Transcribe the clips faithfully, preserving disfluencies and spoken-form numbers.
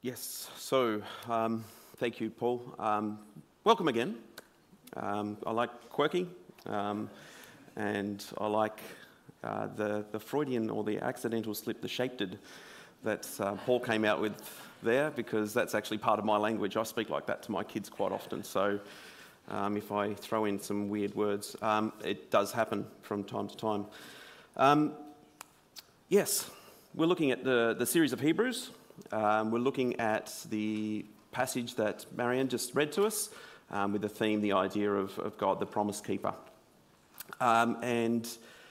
Yes, so um, thank you, Paul. Um, welcome again. Um, I like quirky, um, and I like uh, the, the Freudian or the accidental slip, the shaped that uh, Paul came out with there, because that's actually part of my language. I speak like that to my kids quite often, so um, if I throw in some weird words, um, it does happen from time to time. Um, yes, we're looking at the, the series of Hebrews. Um, we're looking at the passage that Marianne just read to us um, with the theme, the idea of, of God, the promise keeper. Um, and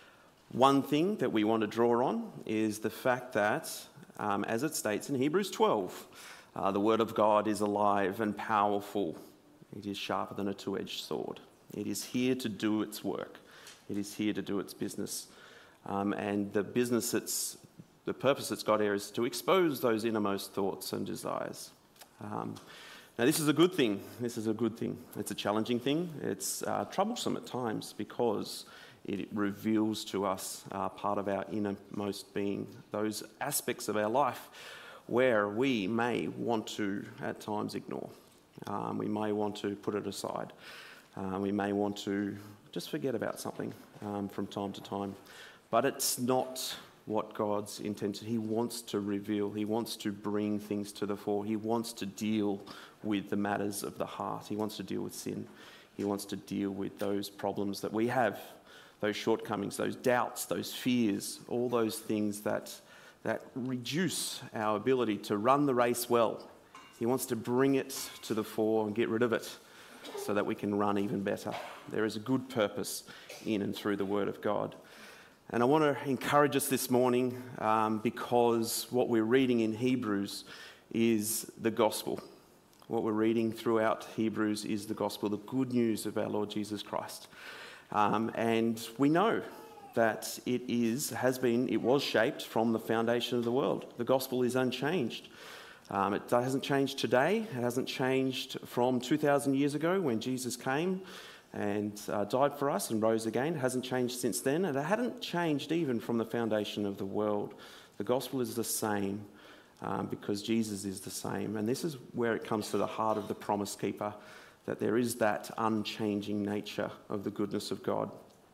one thing that we want to draw on is the fact that, um, as it states in Hebrews twelve, uh, the word of God is alive and powerful. It is sharper than a two-edged sword. It is here to do its work. It is here to do its business. Um, and the business it's The purpose it's got here is to expose those innermost thoughts and desires. Um, now, this is a good thing. This is a good thing. It's a challenging thing. It's uh, troublesome at times because it reveals to us uh, part of our innermost being, those aspects of our life where we may want to, at times, ignore. Um, we may want to put it aside. Uh, we may want to just forget about something um, from time to time. But it's not what God's intention. He wants to reveal. He wants to bring things to the fore. He wants to deal with the matters of the heart. He wants to deal with sin. He wants to deal with those problems that we have, those shortcomings, those doubts, those fears, all those things that, that reduce our ability to run the race well. He wants to bring it to the fore and get rid of it so that we can run even better. There is a good purpose in and through the Word of God. And I want to encourage us this morning um, because what we're reading in Hebrews is the gospel. What we're reading throughout Hebrews is the gospel, the good news of our Lord Jesus Christ. Um, and we know that it is, has been, it was shaped from the foundation of the world. The gospel is unchanged. Um, it hasn't changed today. It hasn't changed from two thousand years ago when Jesus came and uh, died for us and rose again. It hasn't changed since then, and it hadn't changed even from the foundation of the world. The gospel is the same um, because Jesus is the same, and this is where it comes to the heart of the promise keeper, that there is that unchanging nature of the goodness of God.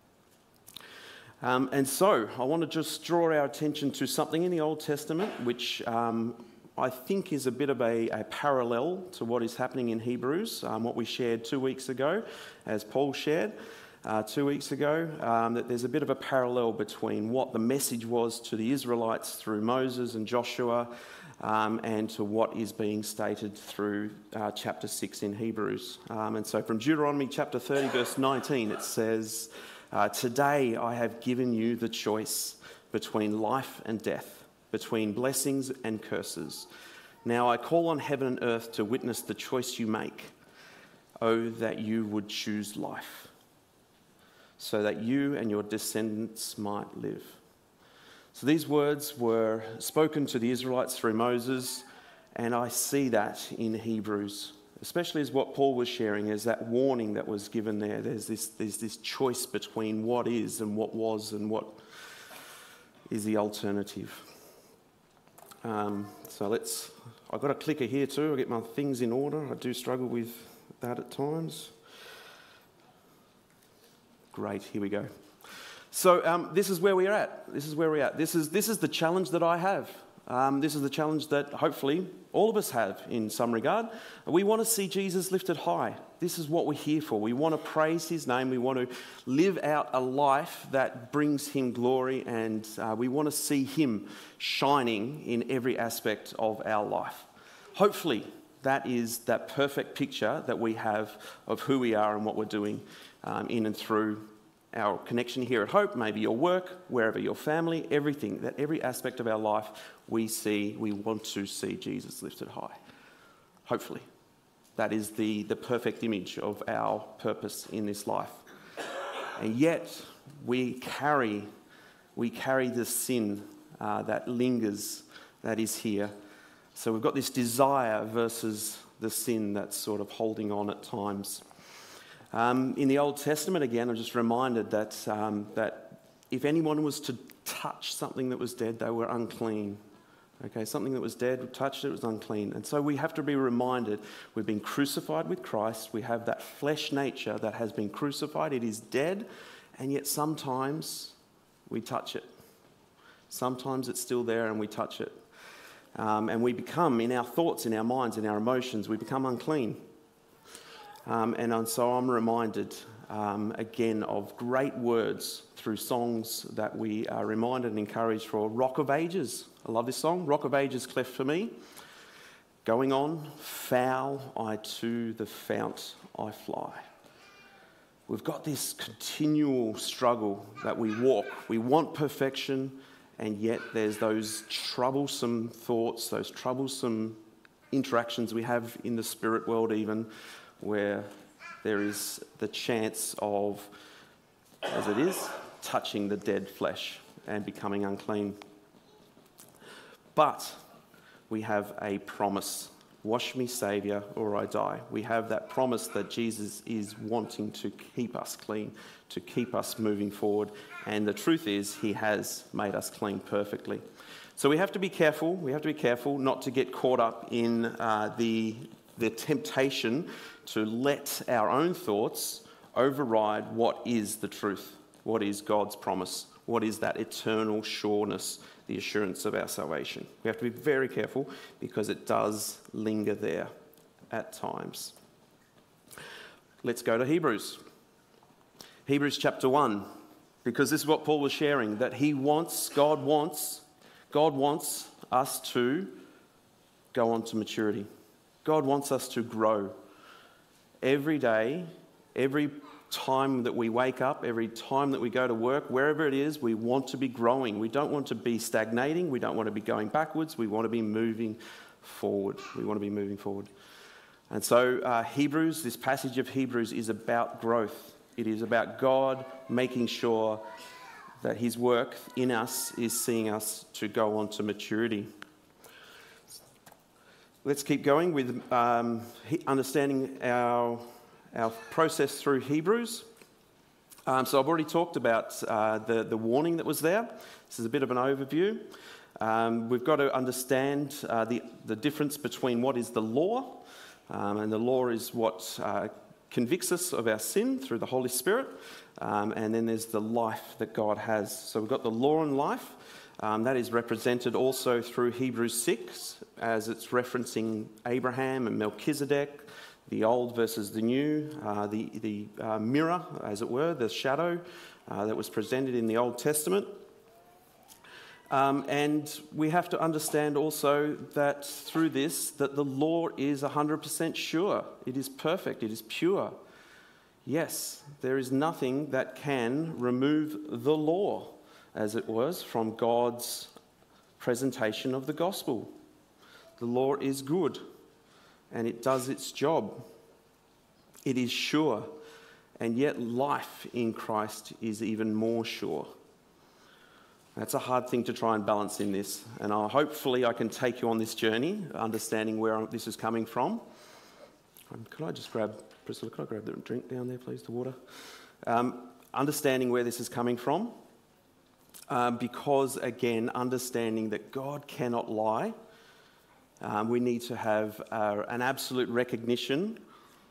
Um, and so I want to just draw our attention to something in the Old Testament which um, I think is a bit of a, a parallel to what is happening in Hebrews, um, what we shared two weeks ago, as Paul shared uh, two weeks ago, um, that there's a bit of a parallel between what the message was to the Israelites through Moses and Joshua um, and to what is being stated through uh, chapter six in Hebrews. Um, and so from Deuteronomy chapter thirty, verse nineteen, it says, uh, "Today I have given you the choice between life and death, between blessings and curses. Now I call on heaven and earth to witness the choice you make. Oh, that you would choose life, so that you and your descendants might live." So these words were spoken to the Israelites through Moses, and I see that in Hebrews, especially as what Paul was sharing, as that warning that was given there. There's this, there's this choice between what is and what was and what is the alternative. Um, so let's, I've got a clicker here too, I'll get my things in order. I do struggle with that at times. Great, here we go. So um, this is where we're at. This is where we're at. This is, this is the challenge that I have. Um, this is the challenge that hopefully all of us have in some regard. We want to see Jesus lifted high. This is what we're here for. We want to praise his name. We want to live out a life that brings him glory, and uh, we want to see him shining in every aspect of our life. Hopefully that is that perfect picture that we have of who we are and what we're doing um, in and through our connection here at Hope, maybe your work, wherever your family, everything, that every aspect of our life we see, we want to see Jesus lifted high. Hopefully. That is the, the perfect image of our purpose in this life. And yet, we carry, we carry the sin uh, that lingers, that is here. So we've got this desire versus the sin that's sort of holding on at times. Um, in the Old Testament, again, I'm just reminded that, um, that if anyone was to touch something that was dead, they were unclean. Okay, something that was dead, we touched it, it was unclean. And so we have to be reminded we've been crucified with Christ. We have that flesh nature that has been crucified. It is dead, and yet sometimes we touch it. Sometimes it's still there and we touch it. Um, and we become, in our thoughts, in our minds, in our emotions, we become unclean. Um, and, and so I'm reminded um, again of great words through songs that we are reminded and encouraged for. Rock of Ages. I love this song. Rock of Ages cleft for me. Going on, foul I to the fount I fly. We've got this continual struggle that we walk. We want perfection, and yet there's those troublesome thoughts, those troublesome interactions we have in the spirit world even, where there is the chance of, as it is, touching the dead flesh and becoming unclean. But we have a promise. Wash me, Saviour, or I die. We have that promise that Jesus is wanting to keep us clean, to keep us moving forward. And the truth is, he has made us clean perfectly. So we have to be careful. We have to be careful not to get caught up in uh, the, the temptation to let our own thoughts override what is the truth, what is God's promise, what is that eternal sureness, the assurance of our salvation. We have to be very careful because it does linger there at times. Let's go to Hebrews. Hebrews chapter one, because this is what Paul was sharing, that he wants, God wants, God wants us to go on to maturity. God wants us to grow. Every day, every time that we wake up, every time that we go to work, wherever it is, we want to be growing. We don't want to be stagnating. We don't want to be going backwards. We want to be moving forward. We want to be moving forward. And so uh, Hebrews, this passage of Hebrews is about growth. It is about God making sure that his work in us is seeing us to go on to maturity. Let's keep going with um, understanding our, our process through Hebrews. Um, so I've already talked about uh, the, the warning that was there. This is a bit of an overview. Um, we've got to understand uh, the, the difference between what is the law, um, and the law is what uh, convicts us of our sin through the Holy Spirit, um, and then there's the life that God has. So we've got the law and life. Um, that is represented also through Hebrews six, as it's referencing Abraham and Melchizedek, the old versus the new, uh, the, the uh, mirror, as it were, the shadow uh, that was presented in the Old Testament. Um, and we have to understand also that through this, that the law is one hundred percent sure. It is perfect. It is pure. Yes, there is nothing that can remove the law, as it was, from God's presentation of the gospel. The law is good, and it does its job. It is sure, and yet life in Christ is even more sure. That's a hard thing to try and balance in this, and I'll, hopefully I can take you on this journey, understanding where this is coming from. Um, could I just grab, Priscilla, could I grab the drink down there, please, the water? Um, understanding where this is coming from. Um, because, again, understanding that God cannot lie, um, we need to have uh, an absolute recognition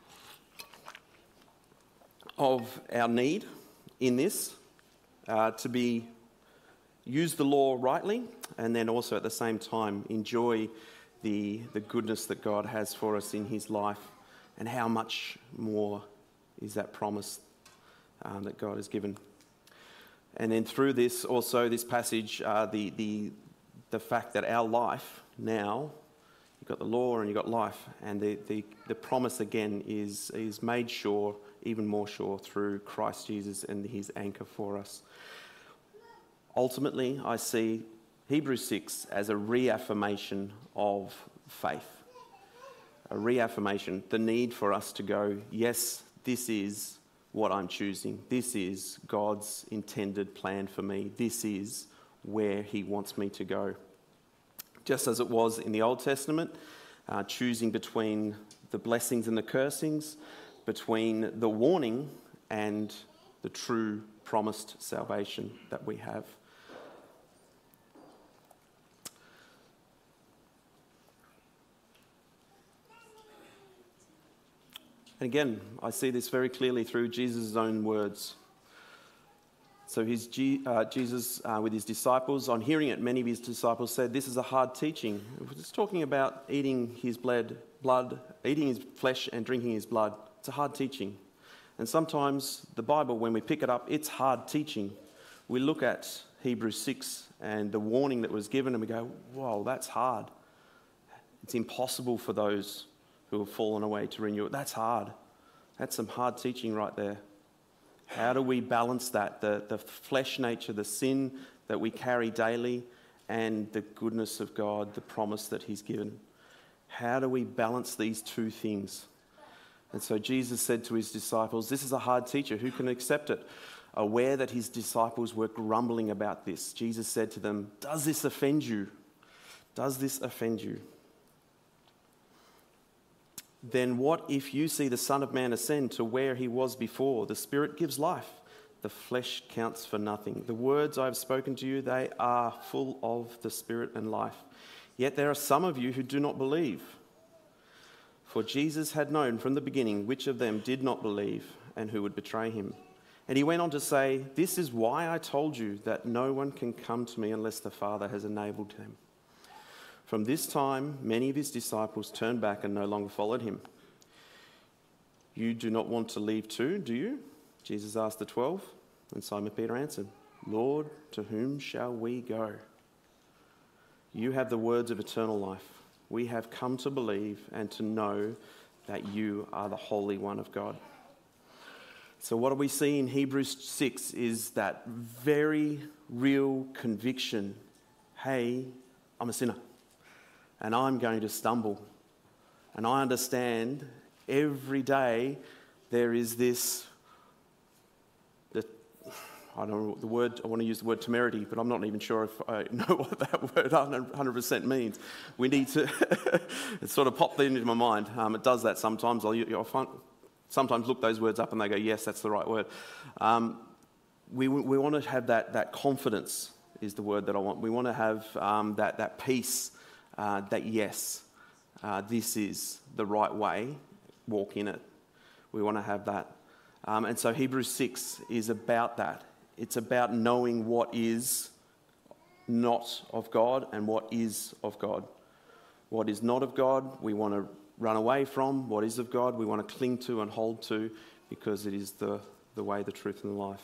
of our need in this uh, to be use the law rightly, and then also at the same time enjoy the, the goodness that God has for us in his life, and how much more is that promise um, that God has given. And then through this, also this passage, uh, the, the, the fact that our life now, you've got the law and you've got life, and the, the, the promise again is, is made sure, even more sure, through Christ Jesus and his anchor for us. Ultimately, I see Hebrews six as a reaffirmation of faith. A reaffirmation, the need for us to go, yes, this is what I'm choosing. This is God's intended plan for me. This is where he wants me to go. Just as it was in the Old Testament, uh, choosing between the blessings and the cursings, between the warning and the true promised salvation that we have. And again, I see this very clearly through Jesus' own words. So his G, uh, Jesus, uh, with his disciples, on hearing it, many of his disciples said, "This is a hard teaching." It's talking about eating his blood, blood, eating his flesh and drinking his blood. It's a hard teaching. And sometimes the Bible, when we pick it up, it's hard teaching. We look at Hebrews six and the warning that was given and we go, "Whoa, that's hard. It's impossible for those who have fallen away to renew it." That's hard. That's some hard teaching right there. How do we balance that? The, the flesh nature, the sin that we carry daily, and the goodness of God, the promise that he's given. How do we balance these two things? And so Jesus said to his disciples, "This is a hard teacher. Who can accept it?" Aware that his disciples were grumbling about this, Jesus said to them, "Does this offend you? Does this offend you? Then what if you see the Son of Man ascend to where he was before? The Spirit gives life. The flesh counts for nothing. The words I have spoken to you, they are full of the Spirit and life. Yet there are some of you who do not believe." For Jesus had known from the beginning which of them did not believe and who would betray him. And he went on to say, "This is why I told you that no one can come to me unless the Father has enabled him." From this time, many of his disciples turned back and no longer followed him. "You do not want to leave too, do you?" Jesus asked the twelve. And Simon Peter answered, "Lord, to whom shall we go? You have the words of eternal life. We have come to believe and to know that you are the Holy One of God." So what do we see in Hebrews six is that very real conviction. Hey, I'm a sinner. And I'm going to stumble. And I understand every day there is this, the, I don't know the word, I want to use the word temerity, but I'm not even sure if I know what that word one hundred percent means. We need to, it sort of popped into my mind. Um, it does that sometimes. I'll, I'll find, sometimes look those words up and they go, yes, that's the right word. Um, we, we want to have that, that confidence is the word that I want. We want to have um, that, that peace. Uh, that yes, uh, this is the right way, walk in it. We want to have that. Um, and so Hebrews six is about that. It's about knowing what is not of God and what is of God. What is not of God, we want to run away from. What is of God, we want to cling to and hold to because it is the, the way, the truth, and the life.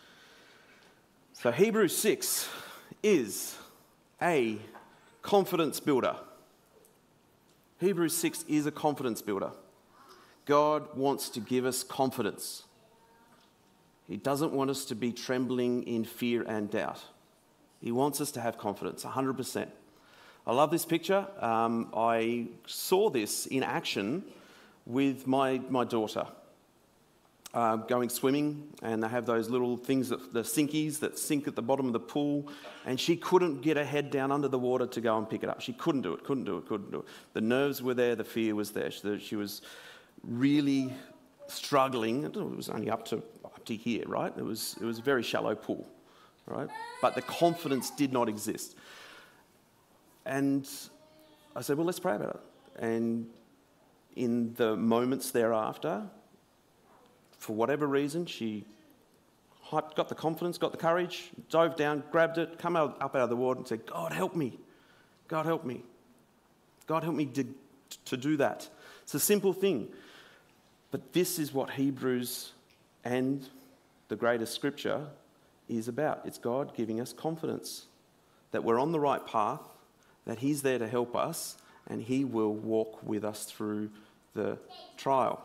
So Hebrews six is a confidence builder. Hebrews six is a confidence builder. God wants to give us confidence. He doesn't want us to be trembling in fear and doubt. He wants us to have confidence, one hundred percent. I love this picture. Um, I saw this in action with my, my daughter. Uh, going swimming, and they have those little things, that, the sinkies that sink at the bottom of the pool, and she couldn't get her head down under the water to go and pick it up. She couldn't do it, couldn't do it, couldn't do it. The nerves were there, the fear was there. She, she was really struggling. It was only up to up to here, right? It was it was a very shallow pool, right? But the confidence did not exist. And I said, well, let's pray about it. And in the moments thereafter, for whatever reason, she got the confidence, got the courage, dove down, grabbed it, come out, up out of the water and said, God, help me. God, help me. God, help me to, to do that. It's a simple thing. But this is what Hebrews and the greatest scripture is about. It's God giving us confidence that we're on the right path, that he's there to help us, and he will walk with us through the trial.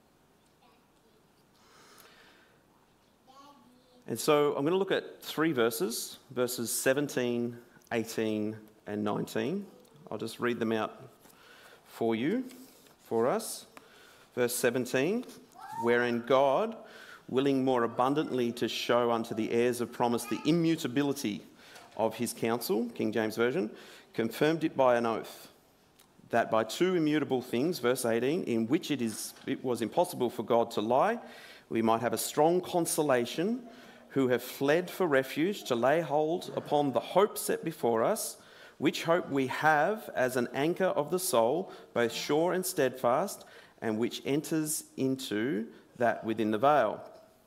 And so I'm going to look at three verses, verses seventeen, eighteen, and nineteen. I'll just read them out for you, for us. Verse seventeen, wherein God, willing more abundantly to show unto the heirs of promise the immutability of his counsel, King James Version, confirmed it by an oath, that by two immutable things, verse eighteen, in which it is it was impossible for God to lie, we might have a strong consolation, who have fled for refuge to lay hold upon the hope set before us, which hope we have as an anchor of the soul, both sure and steadfast, and which enters into that within the veil.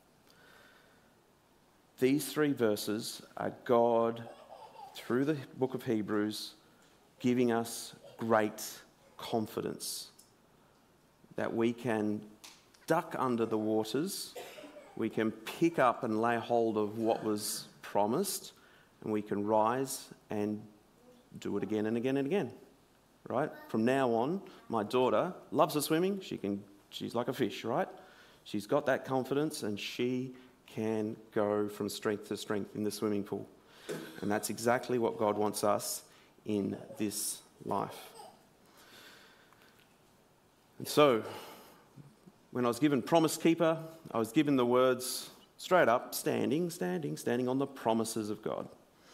These three verses are God, through the book of Hebrews, giving us great confidence that we can duck under the waters, we can pick up and lay hold of what was promised, and we can rise and do it again and again and again, right? From now on, my daughter loves her swimming. She can, she's like a fish, right? She's got that confidence, and she can go from strength to strength in the swimming pool. And that's exactly what God wants us in this life. And so, when I was given Promise Keeper, I was given the words straight up, standing, standing, standing on the promises of God.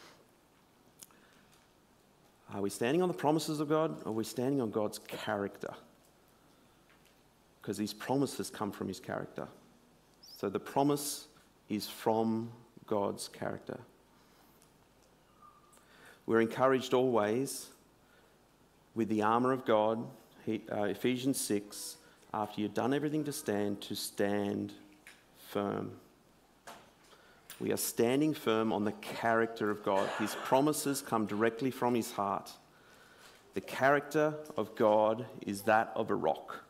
Are we standing on the promises of God, or are we standing on God's character? Because these promises come from his character. So the promise is from God's character. We're encouraged always with the armour of God, he, uh, Ephesians six, after you've done everything to stand, to stand firm. We are standing firm on the character of God. His promises come directly from his heart. The character of God is that of a rock.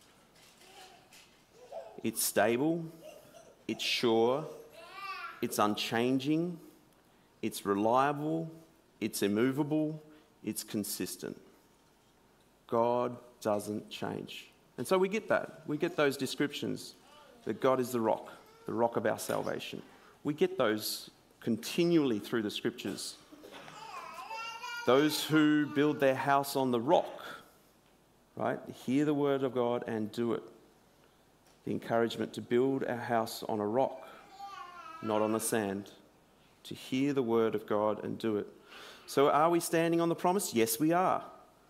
It's stable, it's sure, it's unchanging, it's reliable, it's immovable, it's consistent. God doesn't change. And so we get that. We get those descriptions that God is the rock, the rock of our salvation. We get those continually through the scriptures. Those who build their house on the rock, right, hear the word of God and do it. The encouragement to build our house on a rock, not on the sand. To hear the word of God and do it. So are we standing on the promise? Yes, we are.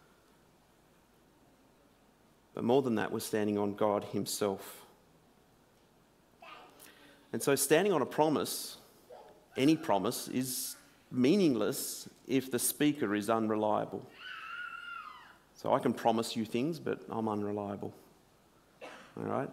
But more than that, we're standing on God himself. And so standing on a promise, any promise, is meaningless if the speaker is unreliable. So I can promise you things, but I'm unreliable. All right?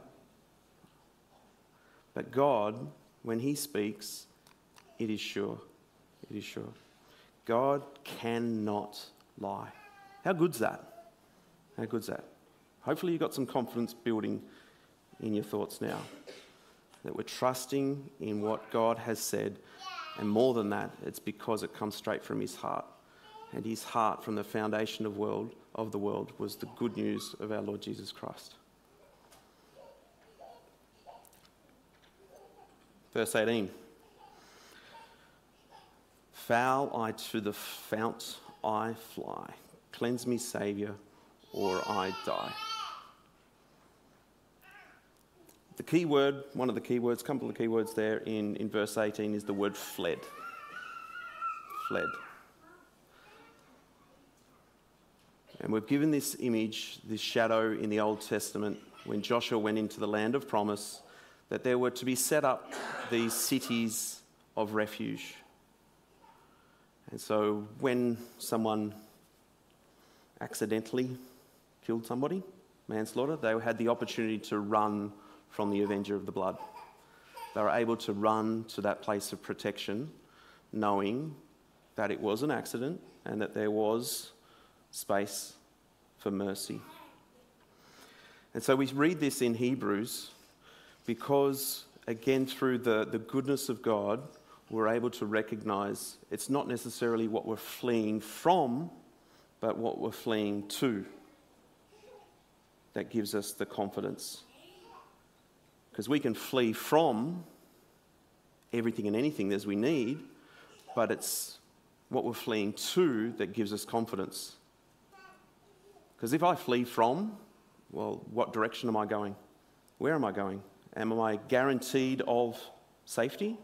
But God, when he speaks, it is sure. It is sure. God cannot lie. How good's that? How good's that? Hopefully you've got some confidence building in your thoughts now. That we're trusting in what God has said. And more than that, it's because it comes straight from his heart. And his heart from the foundation of world of the world was the good news of our Lord Jesus Christ. Verse eighteen. Foul I to the fount I fly. Cleanse me, Saviour, or I die. The key word, one of the key words, a couple of key words there in, in verse eighteen is the word fled. Fled. And we've given this image, this shadow in the Old Testament, when Joshua went into the land of promise, that there were to be set up these cities of refuge. And so when someone accidentally killed somebody, manslaughter, they had the opportunity to run from the avenger of the blood. They were able to run to that place of protection, knowing that it was an accident and that there was space for mercy. And so we read this in Hebrews because, again, through the, the goodness of God, we're able to recognise it's not necessarily what we're fleeing from, but what we're fleeing to that gives us the confidence. Because we can flee from everything and anything as we need, but it's what we're fleeing to that gives us confidence. Because if I flee from, well, what direction am I going? Where am I going? Am I guaranteed of safety?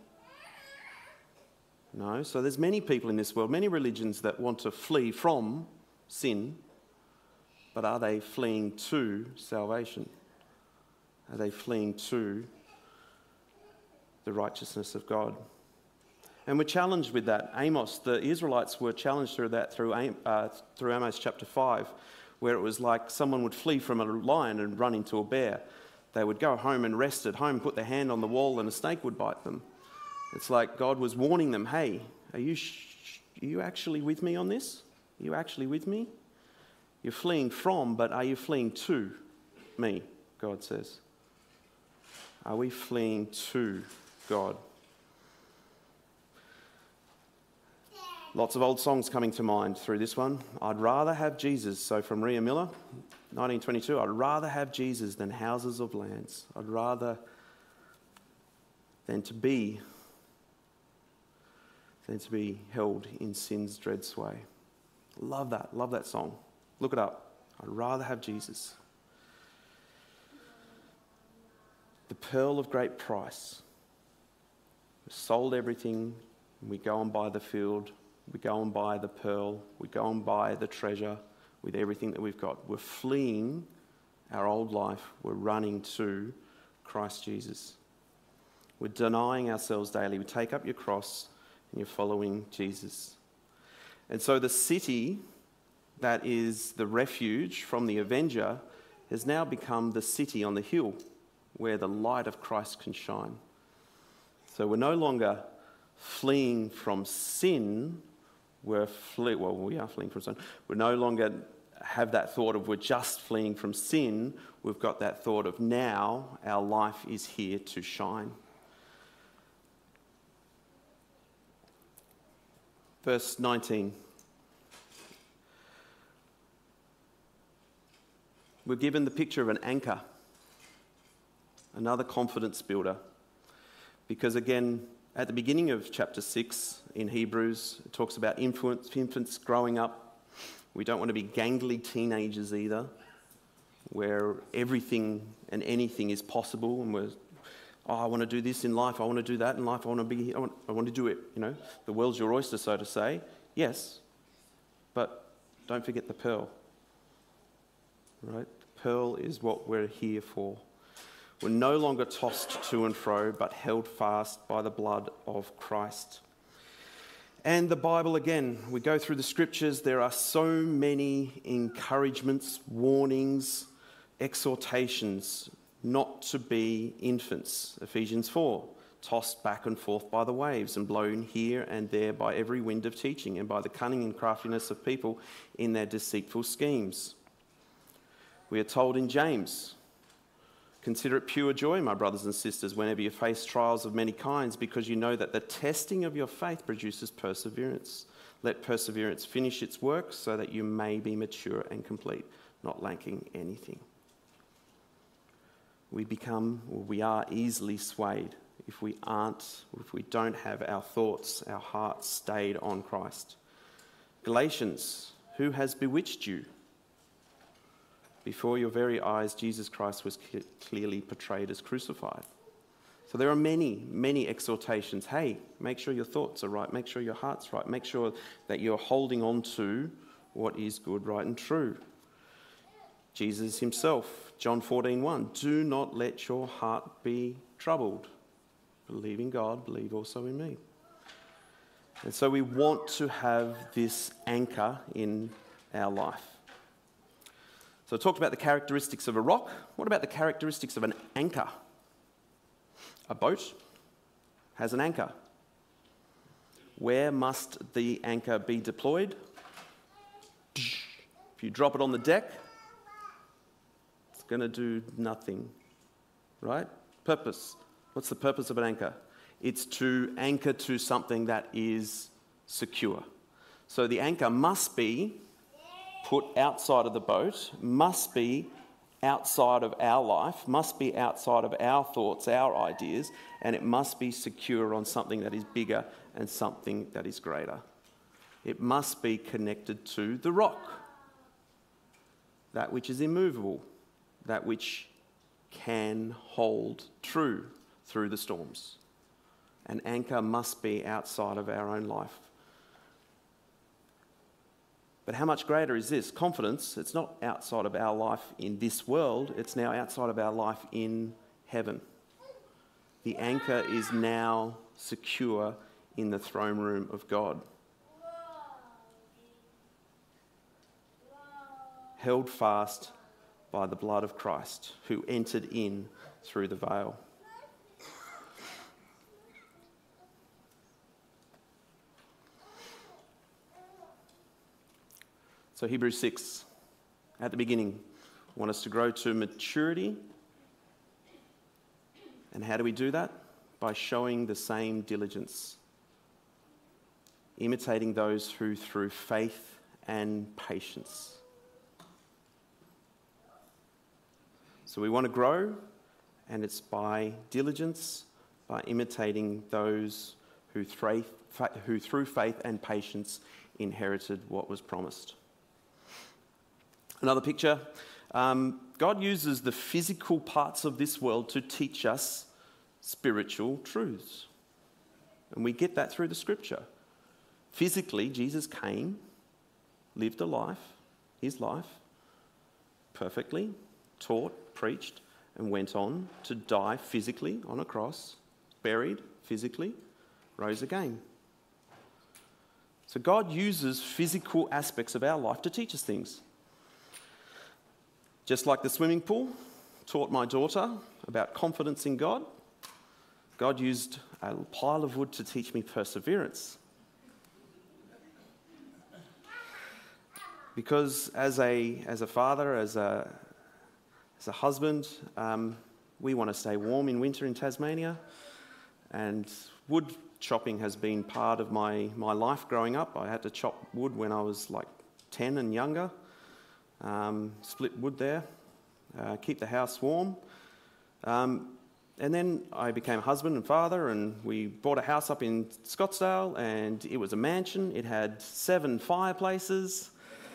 No. So there's many people in this world, many religions that want to flee from sin, but are they fleeing to salvation? Are they fleeing to the righteousness of God? And we're challenged with that. Amos, the Israelites were challenged through that through, uh, through Amos chapter five, where it was like someone would flee from a lion and run into a bear. They would go home and rest at home, put their hand on the wall, and a snake would bite them. It's like God was warning them, hey, are you, sh- are you actually with me on this? Are you actually with me? You're fleeing from, but are you fleeing to me, God says. Are we fleeing to God? Lots of old songs coming to mind through this one. I'd rather have Jesus. So from Ria Miller, nineteen twenty-two, I'd rather have Jesus than houses of lands. I'd rather than to be than to be held in sin's dread sway. Love that. Love that song. Look it up. I'd rather have Jesus. The pearl of great price. We sold everything. We go and buy the field. We go and buy the pearl. We go and buy the treasure with everything that we've got. We're fleeing our old life. We're running to Christ Jesus. We're denying ourselves daily. We take up your cross and you're following Jesus. And so the city that is the refuge from the avenger has now become the city on the hill where the light of Christ can shine. So we're no longer fleeing from sin. We're fle- well, we are fleeing from sin. We no longer have that thought of we're just fleeing from sin. We've got that thought of now our life is here to shine. Verse nineteen. We're given the picture of an anchor, another confidence builder. Because again, at the beginning of chapter six in Hebrews, it talks about infants, infants growing up. We don't want to be gangly teenagers either, where everything and anything is possible, and we're, oh, I want to do this in life, I want to do that in life, I want to be, I want, I want to do it. You know, the world's your oyster, so to say. Yes, but don't forget the pearl. Right? The pearl is what we're here for. We're no longer tossed to and fro, but held fast by the blood of Christ. And the Bible, again, we go through the scriptures, there are so many encouragements, warnings, exhortations not to be infants. Ephesians four, tossed back and forth by the waves and blown here and there by every wind of teaching and by the cunning and craftiness of people in their deceitful schemes. We are told in James, consider it pure joy, my brothers and sisters, whenever you face trials of many kinds, because you know that the testing of your faith produces perseverance. Let perseverance finish its work so that you may be mature and complete, not lacking anything. We become, or we are easily swayed if we aren't, or if we don't have our thoughts, our hearts stayed on Christ. Galatians, who has bewitched you? Before your very eyes, Jesus Christ was clearly portrayed as crucified. So there are many, many exhortations. Hey, make sure your thoughts are right. Make sure your heart's right. Make sure that you're holding on to what is good, right, and true. Jesus himself, John fourteen one, do not let your heart be troubled. Believe in God, believe also in me. And so we want to have this anchor in our life. So I talked about the characteristics of a rock. What about the characteristics of an anchor? A boat has an anchor. Where must the anchor be deployed? If you drop it on the deck, it's going to do nothing, right? Purpose. What's the purpose of an anchor? It's to anchor to something that is secure. So the anchor must be put outside of the boat, must be outside of our life, must be outside of our thoughts, our ideas, and it must be secure on something that is bigger and something that is greater. It must be connected to the rock, that which is immovable, that which can hold true through the storms. An anchor must be outside of our own life. But how much greater is this? Confidence, it's not outside of our life in this world, it's now outside of our life in heaven. The anchor is now secure in the throne room of God. held fast by the blood of Christ, who entered in through the veil. So Hebrews six, at the beginning, I want us to grow to maturity. And how do we do that? By showing the same diligence, imitating those who through faith and patience. So we want to grow, and it's by diligence, by imitating those who through, who through faith and patience inherited what was promised. Another picture, um, God uses the physical parts of this world to teach us spiritual truths. And we get that through the scripture. Physically, Jesus came, lived a life, his life, perfectly, taught, preached, and went on to die physically on a cross, buried physically, rose again. So God uses physical aspects of our life to teach us things. Just like the swimming pool taught my daughter about confidence in God, God used a pile of wood to teach me perseverance. Because as a, as a father, as a, as a husband, um, we want to stay warm in winter in Tasmania, and wood chopping has been part of my, my life growing up. I had to chop wood when I was like ten and younger. Um, split wood there, uh, keep the house warm. Um, and then I became a husband and father, and we bought a house up in Scottsdale, and it was a mansion. It had seven fireplaces,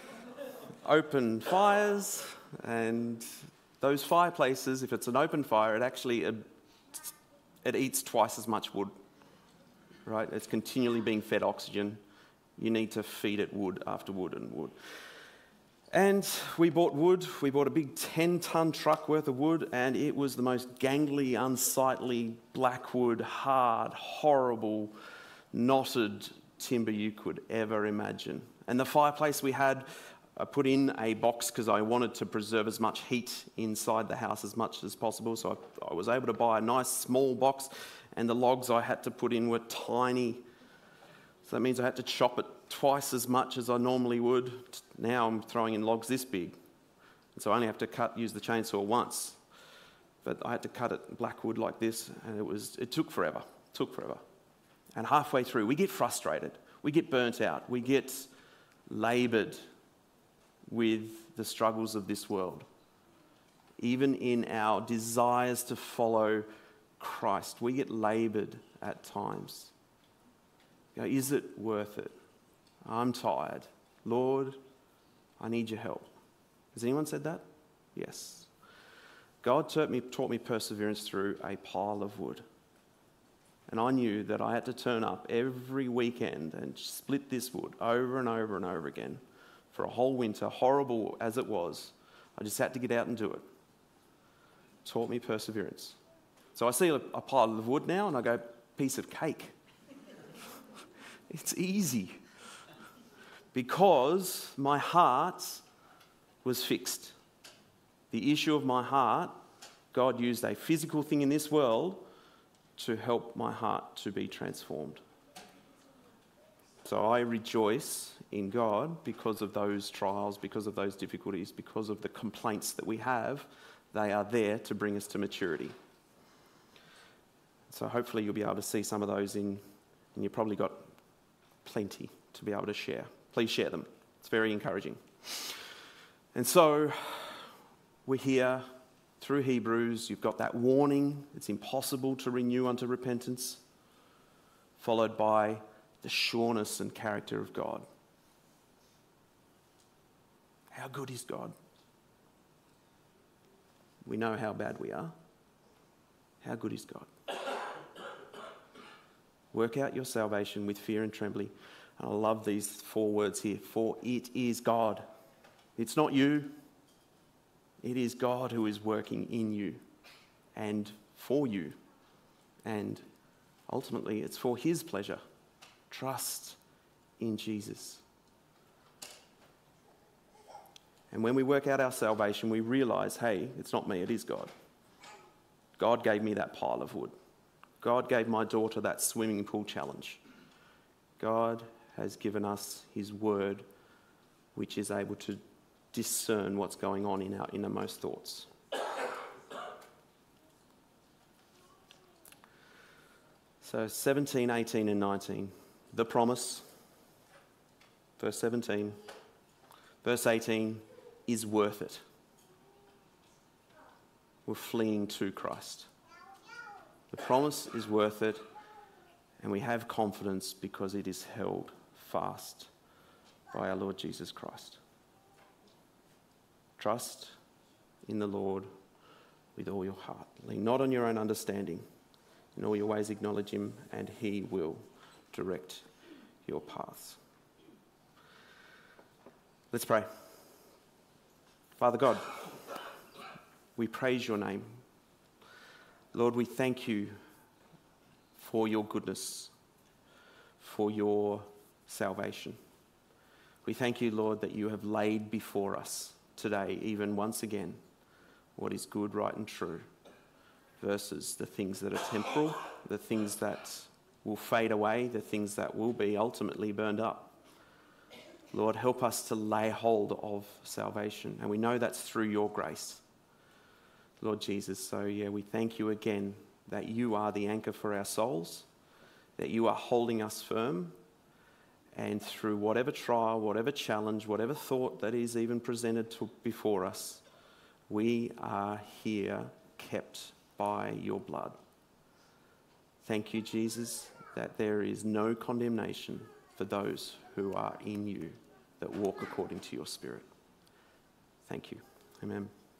open fires, and those fireplaces, if it's an open fire, it actually it, it eats twice as much wood, right? It's continually being fed oxygen. You need to feed it wood after wood and wood. And we bought wood, we bought a big ten-tonne truck worth of wood, and it was the most gangly, unsightly, black wood, hard, horrible, knotted timber you could ever imagine. And the fireplace we had, I put in a box because I wanted to preserve as much heat inside the house as much as possible, so I, I was able to buy a nice small box, and the logs I had to put in were tiny. So that means I had to chop it twice as much as I normally would. Now I'm throwing in logs this big. And so I only have to cut, use the chainsaw once. But I had to cut it black wood like this, and it was it took forever. It took forever. And halfway through, we get frustrated. We get burnt out. We get laboured with the struggles of this world. Even in our desires to follow Christ, we get laboured at times. You know, is it worth it? I'm tired. Lord, I need your help. Has anyone said that? Yes. God taught me, taught me perseverance through a pile of wood. And I knew that I had to turn up every weekend and split this wood over and over and over again for a whole winter, horrible as it was. I just had to get out and do it. Taught me perseverance. So I see a, a pile of wood now and I go, piece of cake. It's easy. Because my heart was fixed. The issue of my heart, God used a physical thing in this world to help my heart to be transformed. So I rejoice in God because of those trials, because of those difficulties, because of the complaints that we have. They are there to bring us to maturity. So hopefully you'll be able to see some of those in, and you've probably got plenty to be able to share. Please share them. It's very encouraging. And so we're here through Hebrews. You've got that warning. It's impossible to renew unto repentance, followed by the sureness and character of God. How good is God? We know how bad we are. How good is God? Work out your salvation with fear and trembling. And I love these four words here. For it is God. It's not you. It is God who is working in you and for you. And ultimately, it's for his pleasure. Trust in Jesus. And when we work out our salvation, we realise, hey, it's not me, it is God. God gave me that pile of wood. God gave my daughter that swimming pool challenge. God has given us his word, which is able to discern what's going on in our innermost thoughts. So seventeen, eighteen and nineteen, the promise, verse seventeen, verse eighteen, is worth it. We're fleeing to Christ. The promise is worth it, and we have confidence because it is held fast by our Lord Jesus Christ. Trust in the Lord with all your heart. Lean not on your own understanding. In all your ways acknowledge him, and he will direct your paths. Let's pray. Father God, we praise your name. Lord, we thank you for your goodness, for your salvation. We thank you, Lord, that you have laid before us today, even once again, what is good, right and true, versus the things that are temporal, the things that will fade away, the things that will be ultimately burned up. Lord, help us to lay hold of salvation, and we know that's through your grace, Lord Jesus. So yeah, we thank you again that you are the anchor for our souls, that you are holding us firm, and through whatever trial, whatever challenge, whatever thought that is even presented to, before us, we are here kept by your blood. Thank you, Jesus, that there is no condemnation for those who are in you, that walk according to your Spirit. Thank you. Amen.